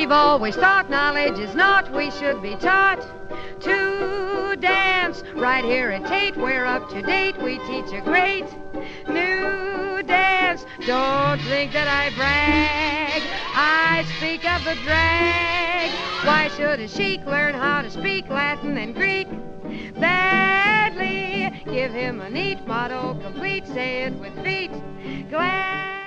We've always thought knowledge is not, we should be taught to dance. Right here at Tate, we're up to date, we teach a great new dance. Don't think that I brag, I speak of the drag. Why should a sheik learn how to speak Latin and Greek badly? Give him a neat motto complete, say it with feet. Glad